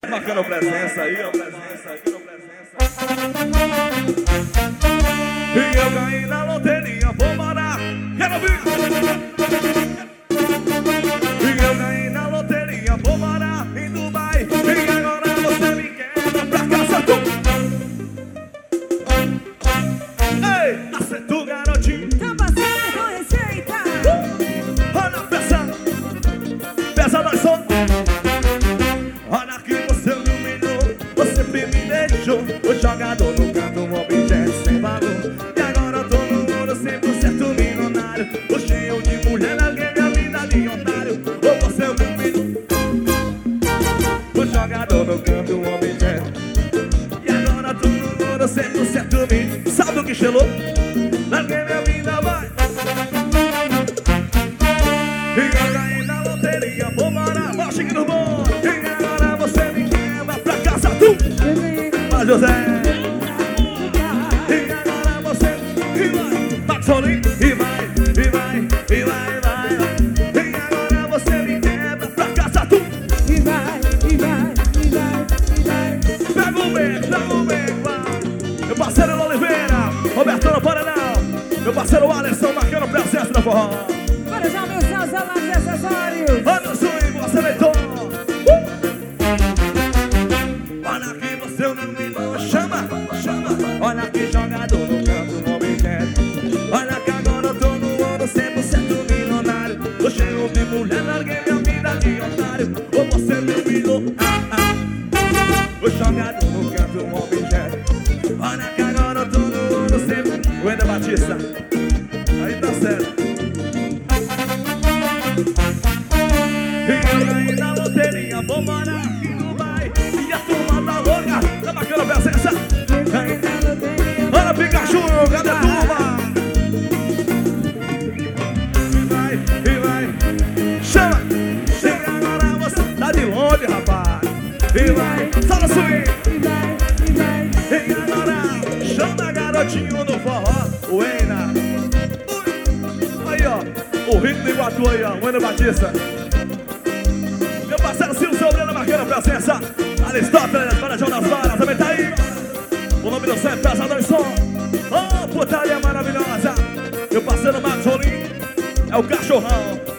Marcando presença aí, ó. E eu ganhei na loteria, vou morar. Quero ouvir. E eu ganhei na loteria, vou morar em Dubai. E agora você me quebra pra casa tu. Ei, acertou, garotinho. Tá passando com receita. Olha a peça. Peça nós som. Olha que você me humilhou, você me deixou. O jogador no canto, um objeto sem valor. E agora eu tô no mundo 100% milionário. Tô cheio de mulher, larguei minha vida de otário. Ou você me humilhou. O jogador no canto, um objeto. E agora eu tô no mundo 100% milionário. Sabe o que chelou? Larguei minha vida, vai. E eu ganhei na loteria, vou morar, vai Chiquinho bom. Vai, José. E agora você e vai, tá solinho e vai, e vai, e vai, vai. E agora você me quebra pra casa tu. E vai, e vai, e vai, e vai. Pega o beco, vai. Meu parceiro Oliveira, Roberto no Paraná. Meu parceiro Alisson marcando presença na forró. Para já meus seus alados e acessórios. Olha o swing, você leitor. Olha aqui, você não me dá. Chama, chama. Olha aqui, jogador no canto, no objeto. Olha que agora eu tô no ano 100% milionário. Tô cheio de mulher, larguei minha vida de otário. Ou você me humilhou, o jogador no canto, um objeto. Olha que agora eu tô no ano 100%. O Eder Batista, aí tá certo. E eu ganhei na loteria, vou morar aqui no Dubai. E a turma tá louca, tá marcando presença. Olha Pikachu, cadê a turma? E vai, chama. Chega agora, você tá de longe, rapaz. E vai, só no swing. E agora, chama garotinho no forró, o Eina. Aí ó, o Rico do Iguatu aí ó, o Ender Batista. Meu parceiro Silvio Sobrana marcando presença. Aristóteles, Barajão das Varas, também tá aí. O nome do céu é Pesadão e Som. Oh, putaria maravilhosa. Meu parceiro Marcos Rolim é o cachorrão.